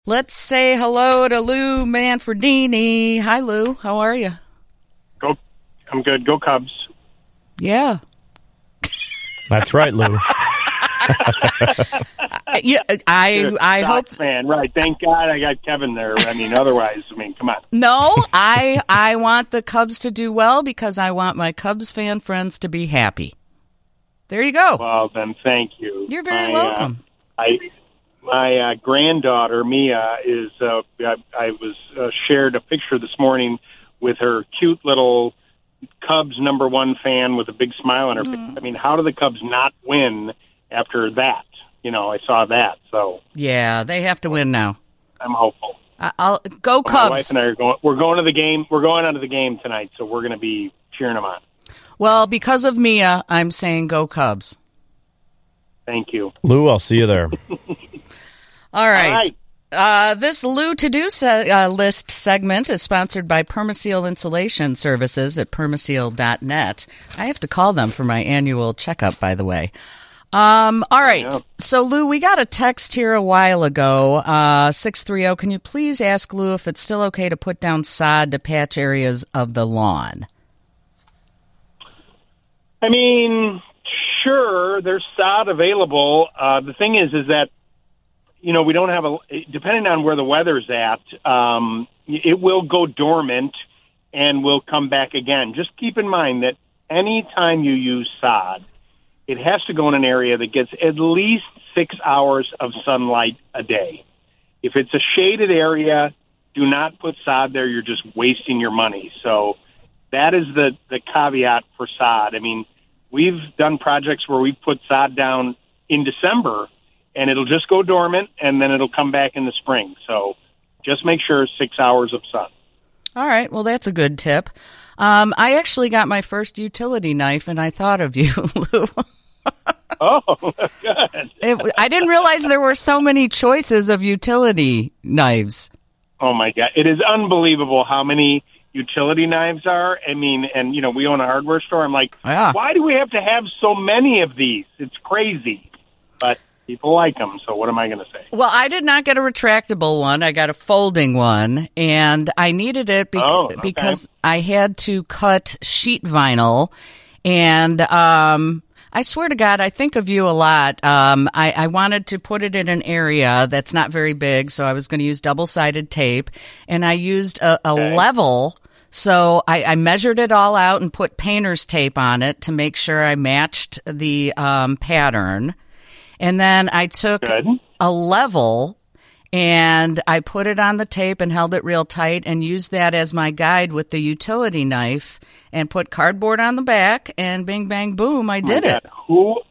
Let's say hello to Lou Manfredini. Hi, Lou. How are you? I'm good. Go Cubs. Yeah. That's right, Lou. I hope. Fan, right? Thank God I got Kevin there. Otherwise, come on. No, I want the Cubs to do well because I want my Cubs fan friends to be happy. There you go. Well, then, thank you. You're very welcome. My granddaughter Mia is. I was shared a picture this morning with her cute little Cubs #1 fan with a big smile on her face. How do the Cubs not win after that? I saw that. So yeah, they have to win now. I'm hopeful. I'll go Cubs. My wife and I are going. We're going to the game. We're going onto the game tonight, so we're going to be cheering them on. Well, because of Mia, I'm saying go Cubs. Thank you, Lou. I'll see you there. All right. This Lou To-Do list segment is sponsored by Permaseal Insulation Services at permaseal.net. I have to call them for my annual checkup, by the way. All right. Yeah. So, Lou, we got a text here a while ago, 630. Can you please ask Lou if it's still okay to put down sod to patch areas of the lawn? Sure, there's sod available. The thing is that, we don't have depending on where the weather's at, it will go dormant and will come back again. Just keep in mind that any time you use sod, it has to go in an area that gets at least 6 hours of sunlight a day. If it's a shaded area, do not put sod there. You're just wasting your money. So that is the caveat for sod. We've done projects where we put sod down in December, and it'll just go dormant, and then it'll come back in the spring. So just make sure 6 hours of sun. All right. Well, that's a good tip. I actually got my first utility knife, and I thought of you, Lou. Oh, good. I didn't realize there were so many choices of utility knives. Oh, my God. It is unbelievable how many utility knives are. We own a hardware store. I'm like, Why do we have to have so many of these? It's crazy. But people like them, so what am I going to say? Well, I did not get a retractable one. I got a folding one, and I needed it because I had to cut sheet vinyl, and I swear to God, I think of you a lot. I wanted to put it in an area that's not very big, so I was going to use double-sided tape, and I used a level. So I measured it all out and put painter's tape on it to make sure I matched the pattern. And then I took a level and I put it on the tape and held it real tight and used that as my guide with the utility knife and put cardboard on the back, and bing, bang, boom, I did it. Who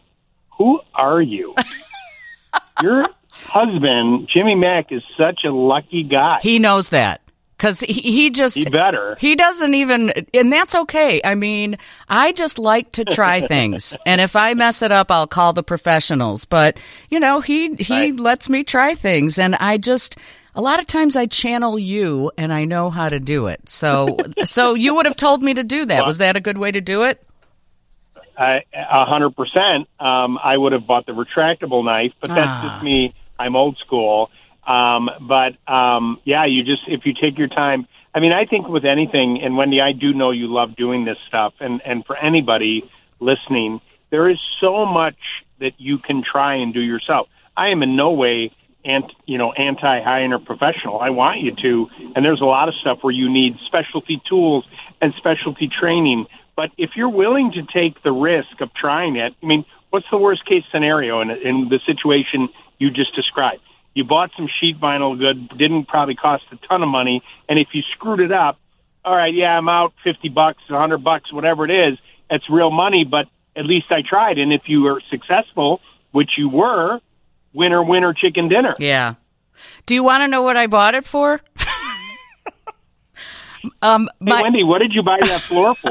are you? Your husband, Jimmy Mack, is such a lucky guy. He knows that. Because he better. He doesn't even, and that's okay. I just like to try things. And if I mess it up, I'll call the professionals. But, he lets me try things. And a lot of times I channel you and I know how to do it. So you would have told me to do that. Was that a good way to do it? 100%. I would have bought the retractable knife, but that's just me. I'm old school. If you take your time, I think with anything, and Wendy, I do know you love doing this stuff, and for anybody listening, there is so much that you can try and do yourself. I am in no way anti-high-end or professional. I want you to, and there's a lot of stuff where you need specialty tools and specialty training, but if you're willing to take the risk of trying it, what's the worst-case scenario in the situation you just described? You bought some sheet vinyl good, didn't probably cost a ton of money, and if you screwed it up, all right, I'm out $50, $100, whatever it is, it's real money, but at least I tried. And if you were successful, which you were, winner, winner, chicken dinner. Yeah. Do you want to know what I bought it for? Wendy, what did you buy that floor for?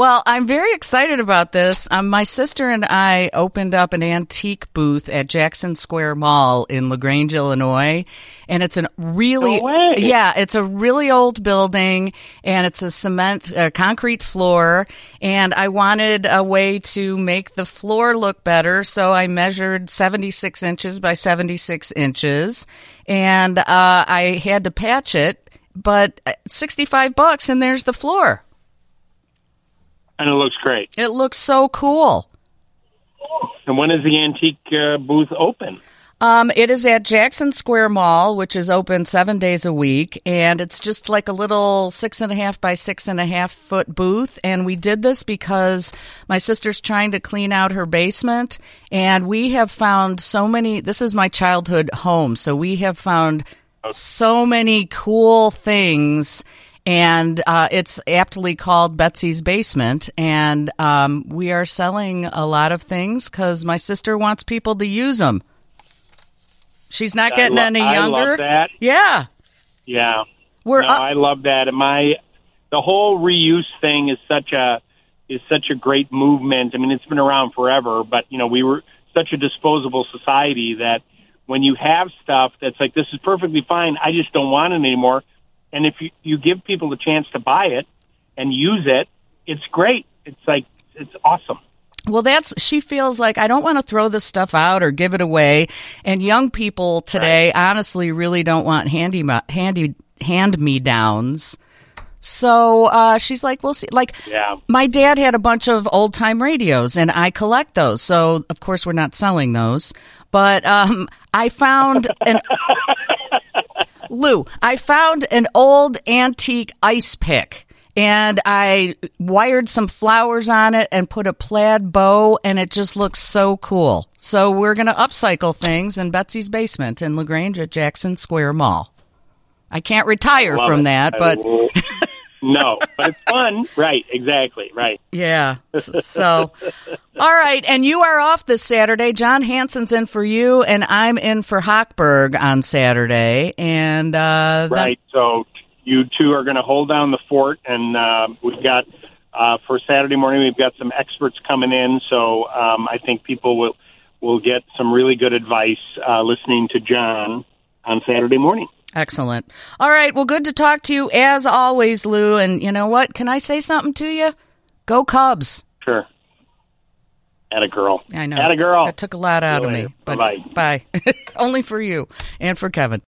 Well, I'm very excited about this. My sister and I opened up an antique booth at Jackson Square Mall in LaGrange, Illinois. And it's it's a really old building, and it's a concrete floor. And I wanted a way to make the floor look better, so I measured 76 inches by 76 inches, and I had to patch it. But $65, and there's the floor. And it looks great. It looks so cool. And when is the antique booth open? It is at Jackson Square Mall, which is open 7 days a week, and it's just like a little 6.5 by 6.5 foot booth. And we did this because my sister's trying to clean out her basement, and we have found so many. This is my childhood home, so we have found so many cool things. And it's aptly called Betsy's Basement, and we are selling a lot of things because my sister wants people to use them. She's not getting any younger. I love that. Yeah. Yeah. I love that. And the whole reuse thing is such a great movement. I mean, it's been around forever, but we were such a disposable society that when you have stuff that's like, this is perfectly fine, I just don't want it anymore. And if you give people the chance to buy it and use it, it's great. It's awesome. Well, she feels like, I don't want to throw this stuff out or give it away. And young people today honestly really don't want hand-me-downs. So she's like, we'll see. My dad had a bunch of old-time radios, and I collect those. So, of course, we're not selling those. But I found Lou, I found an old antique ice pick. And I wired some flowers on it and put a plaid bow, and it just looks so cool. So we're going to upcycle things in Betsy's Basement in LaGrange at Jackson Square Mall. I can't retire from that, but... No, but it's fun. Right, exactly, right. Yeah. So, all right, and you are off this Saturday. John Hansen's in for you, and I'm in for Hochberg on Saturday. And right, so... You two are going to hold down the fort, and we've got, for Saturday morning, we've got some experts coming in, so I think people will get some really good advice listening to John on Saturday morning. Excellent. All right, well, good to talk to you as always, Lou, and you know what? Can I say something to you? Go Cubs. Sure. Atta girl. I know. Atta girl. That took a lot out of me. But Bye-bye. Bye. Only for you and for Kevin.